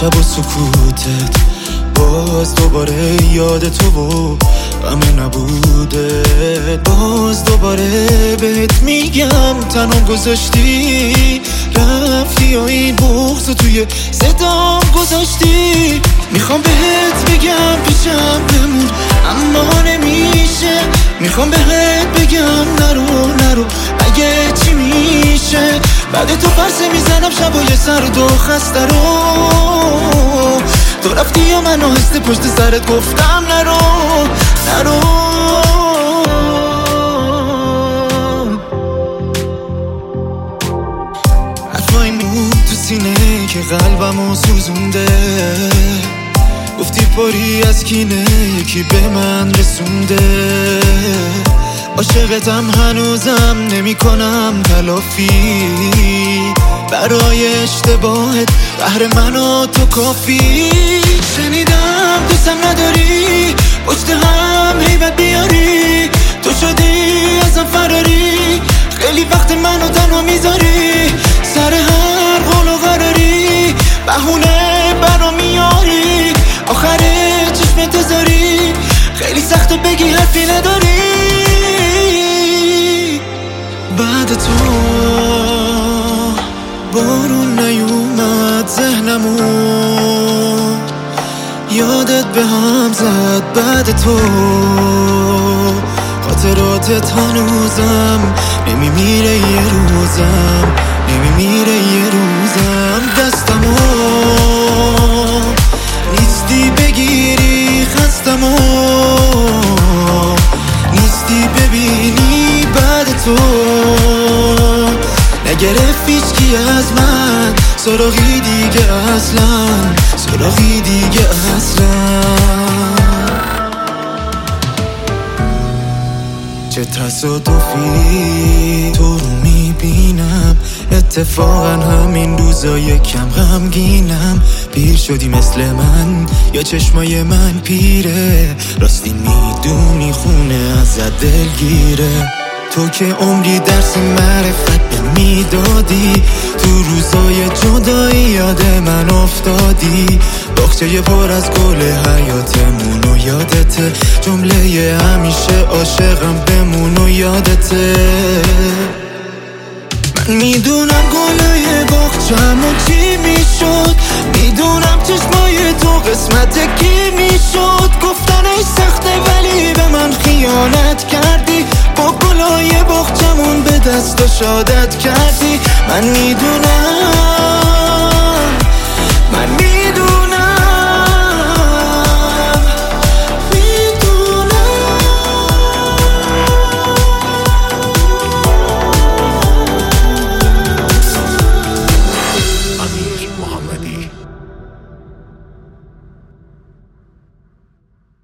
شب و سکوتت باز دوباره یاد تو و غم نبوده، باز دوباره بهت میگم تنها گذاشتی رفتی و این بغض توی صدام گذاشتی. میخوام بهت بگم پیشم بمون اما نمیشه، میخوام بهت بگم نرو اگه چی میشه. بعد تو پرسه میزنم شبای سرد و خسته رو، تو رفتی یا من آهسته پشت سرت گفتم نرو حرفای موند تو سینه که قلبمو سوزونده، گفتی پاری از کینه یکی به من رسونده. عاشقتم هنوزم نمی کنم تلافی، برای اشتباهت قهر من و تو کافی. شنیدم دوستم نداری پشت هم هیبت بیاری، تو شدی ازم فراری، خیلی وقت منو تنها میذاری، سر هر قول و قراری بهونه برا میاری، آخر چشم تزاری خیلی سخته بگی حرفی نداری. بعد تو بارون نیومد ذهنمو، یادت به هم زد. بعد تو خاطراتت هنوزم نمیمیره یه روزم، نمیمیره یه روزم. دستمو نیستی بگیری خستمو، نیستی ببینی. بعد تو نگرفت هیچکی از من سراغی دیگه اصلا، سراغی دیگه اصلا. چه تصادفی تو رو میبینم، اتفاقا همین روزا یکم غمگینم. پیر شدی مثل من یا چشمای من پیره، راستی میدونی خونه ازت دلگیره. تو که عمری درس معرفت به میدادی، تو روزای جدایی یاد من افتادی. باغچه پر از گل حیاتمون و یادته، جمله همیشه عاشقم بمون و یادته. من میدونم گلای باغچه‌مون چی میشد، میدونم چشمای تو قسمت کی میشد. گفتنش سخته ولی به من خیانت کردی، با گلای باغچه‌مون به دست و شادت کردی. من میدونم